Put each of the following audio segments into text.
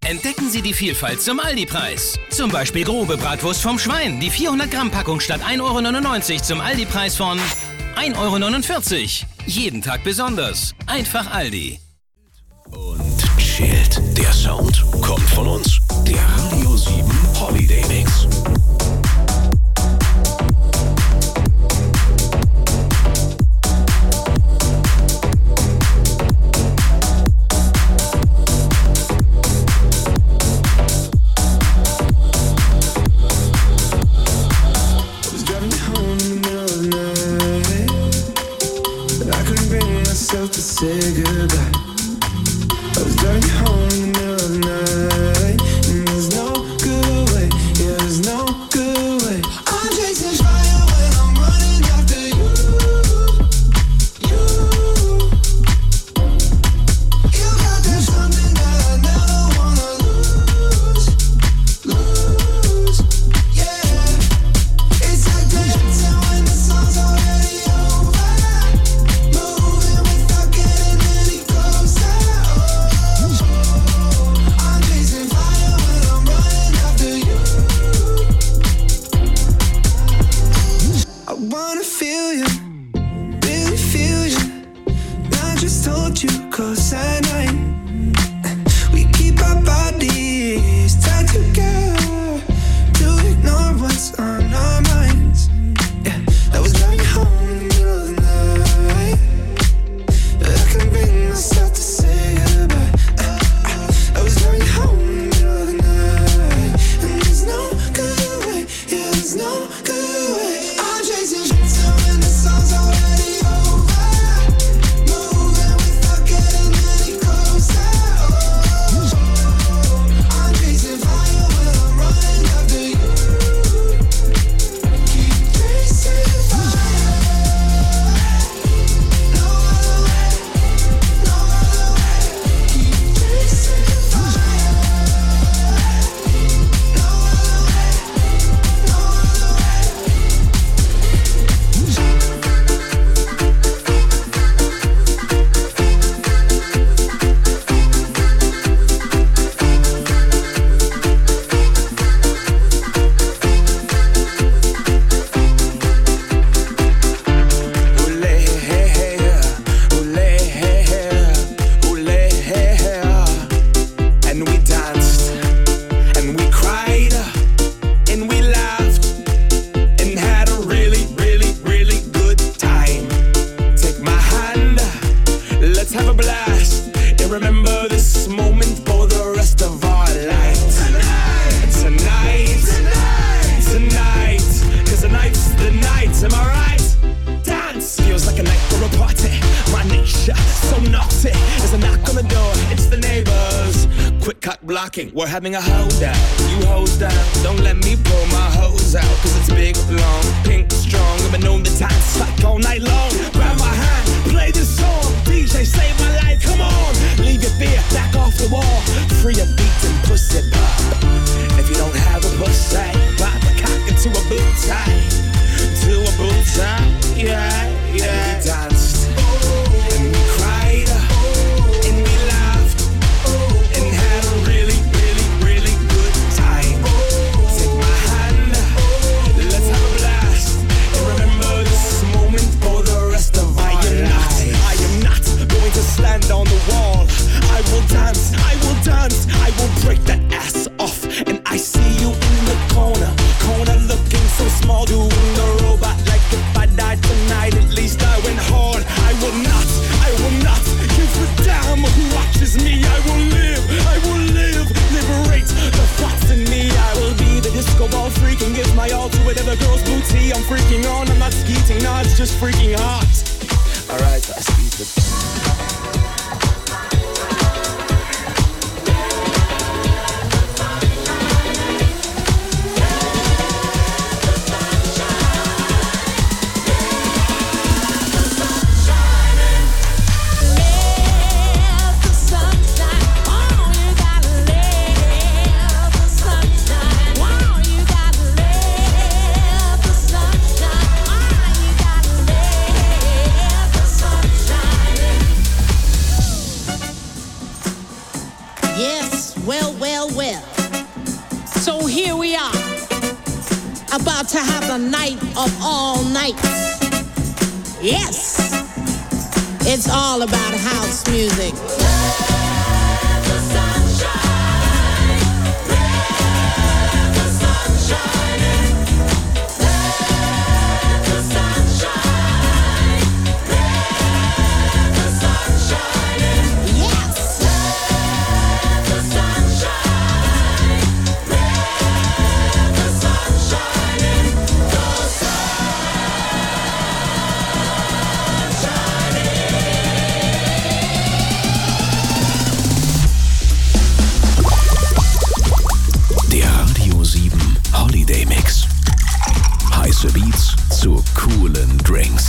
Entdecken Sie die Vielfalt zum Aldi-Preis. Zum Beispiel grobe Bratwurst vom Schwein. Die 400-Gramm-Packung statt 1,99 € zum Aldi-Preis von 1,49 €. Jeden Tag besonders. Einfach Aldi. Und chillt. Der Sound kommt von uns. Der Radio 7 Holiday Mix. To say goodbye. I was driving home in the middle of the night, and there's no good way, yeah, there's no good way. I'm chasing fire when I'm running after you. You got that something that I never wanna lose, yeah. It's like dancing when the song's already over. Moving without getting any closer. I'm chasing fire when I'm running after you. I wanna feel you, really feel you. Not just hold you close at night. We keep our bodies tied together to ignore what's on our minds. Yeah, I was driving home in the middle of the night. I couldn't bring myself to say goodbye. I was driving home in the middle of the night, and there's no good way, yeah, there's no good way. I'm chasing so when the song's already over. Moving without getting any closer. I'm chasing fire when I'm running after you. Keep chasing fire. No other way, no other way. Keep chasing fire. No other way, no other way. And we danced, and we cried, and we laughed, and had a really, really, really good time. Take my hand, let's have a blast, and remember this moment for the rest of our lives. Tonight, 'cause tonight's the night, am I right? Dance feels like a night for a party. My nature so naughty. There's a knock on the door, it's the neighbors. Quick cock blocking, we're having a holdout. You hose down, don't let me pull my hose out. 'Cause it's big, long, pink, strong. I've been known the time to like all night long. Grab my hand, play this song. DJ, save my life, come on. Leave your fear, back off the wall. Free your beat and pussy pop. If you don't have a pussy, pop a cock into a boot tie. To a boot tie, yeah, yeah. And we danced, and we cried, and we laughed, and had a really, really, really good time. Take my hand, let's have a blast, and remember this moment for the rest of our lives. I am not going to stand on the wall. I will dance, I will break that ass off. And I see you in the corner looking so small, doing the robot like if I died tonight, at least I went hard. I will not give a damn who watches me. I will live, liberate the thoughts in me. I will be the disco ball freak and give my all to whatever girl's booty I'm freaking on. I'm not skeeting, no, it's just freaking hot. Alright, I skeet it. Sunshine. here we are, about to have the night of all nights. Yes, it's all about house music. Holiday Mix. Heiße Beats zu coolen Drinks.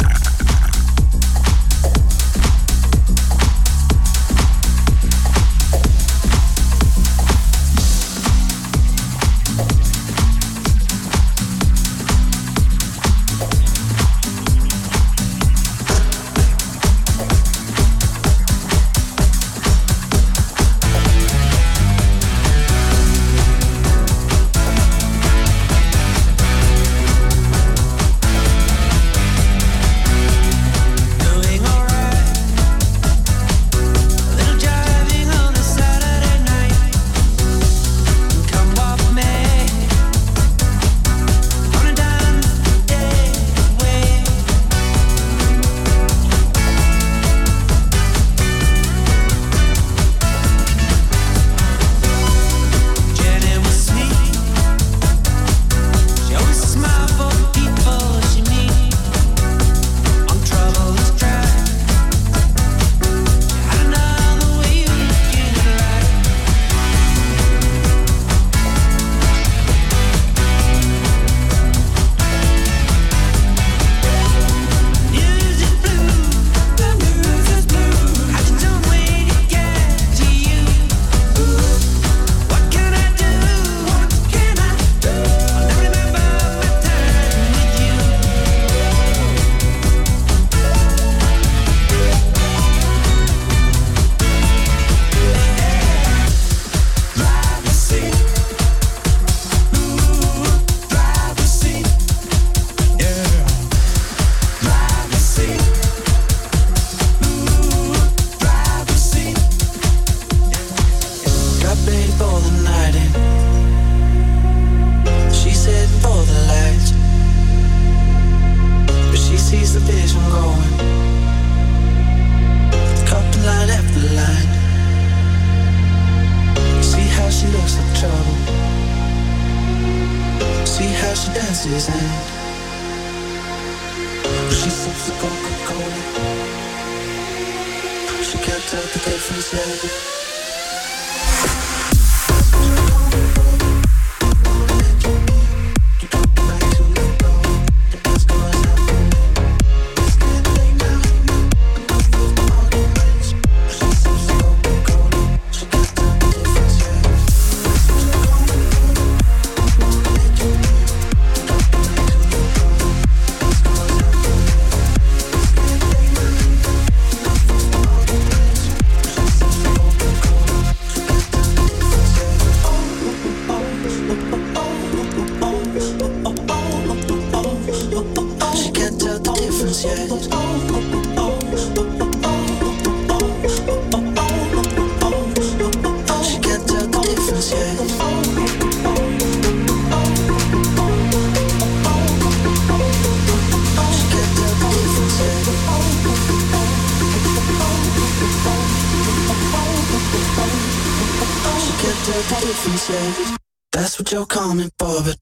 That's what you're coming for, but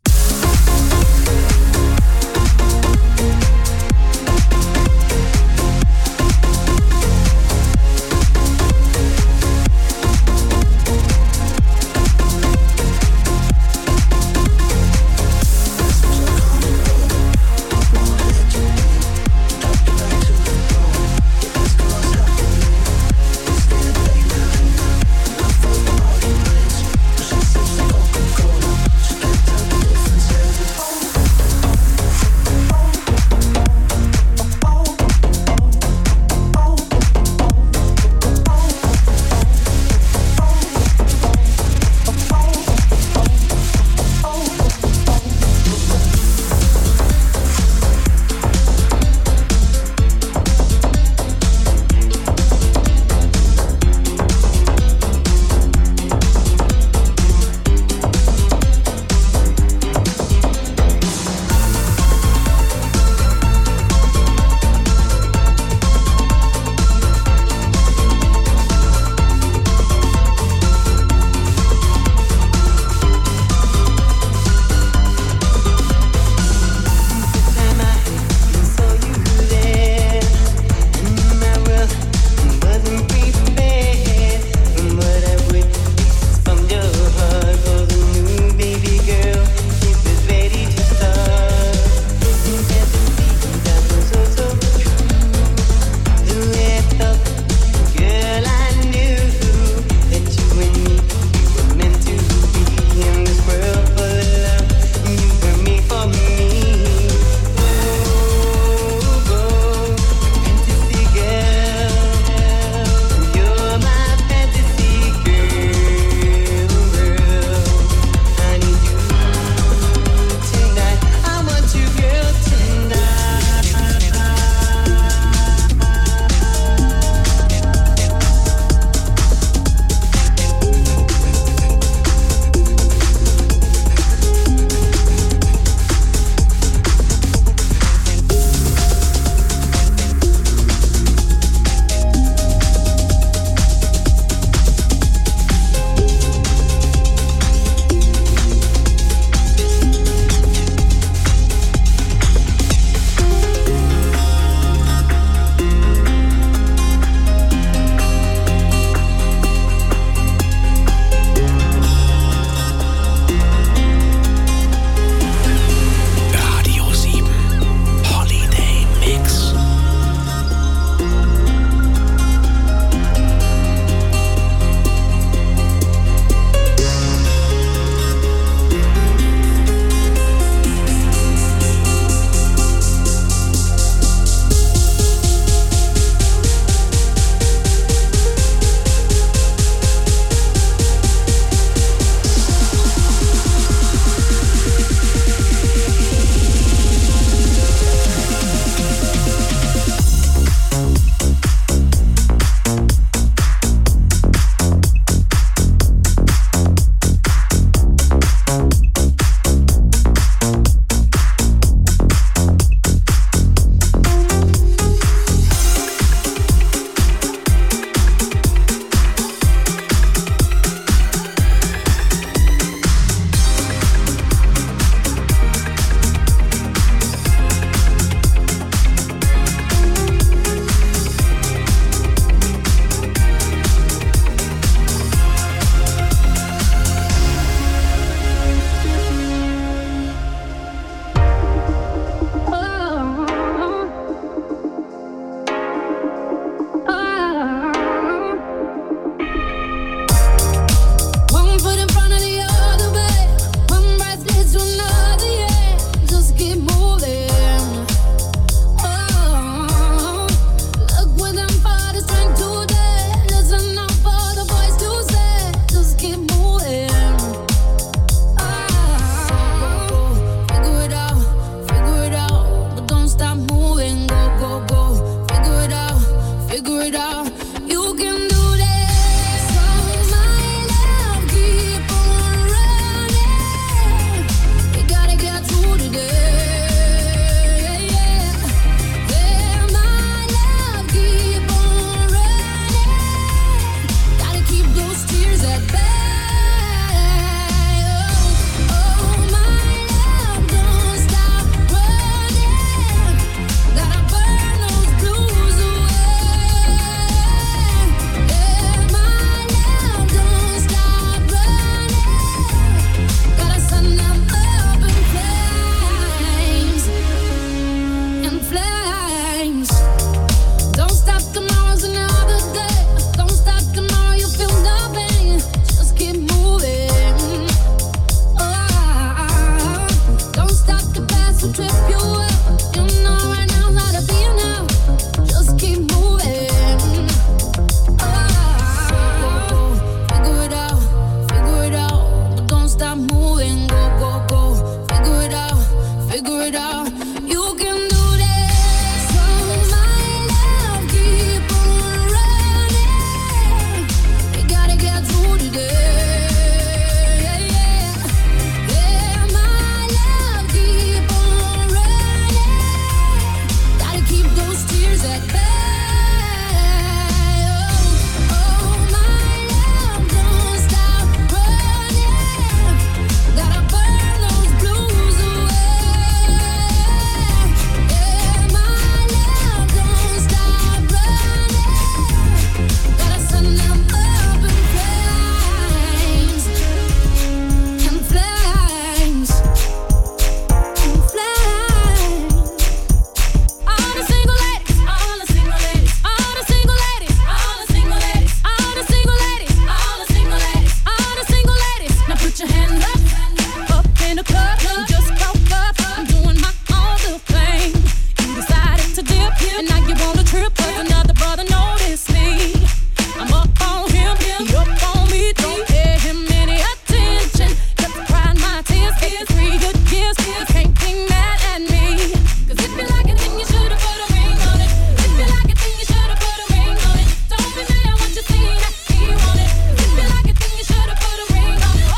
in the club, we just broke up. I'm doing my own little thing. You decided to dip, and now you want a trip, 'cause another brother noticed me. I'm up on him, he up on me. Don't pay him any attention. Just crying my tears, getting 3 good years. You can't be mad at me. 'Cause if you like it, then you should've put a ring on it. If you like it, then you should've put a ring on it. Don't be mad what you see that he want it. 'Cause if you like it, then you should've put a ring on it.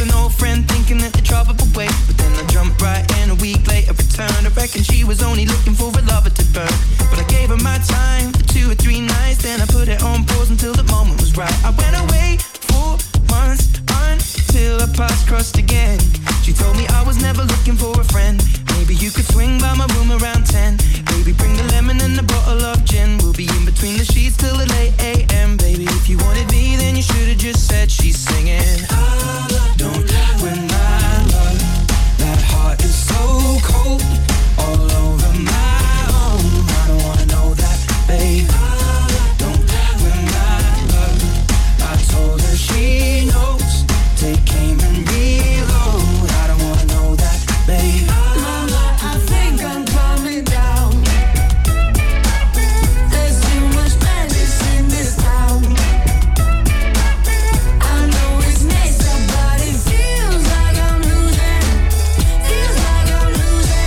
She was only looking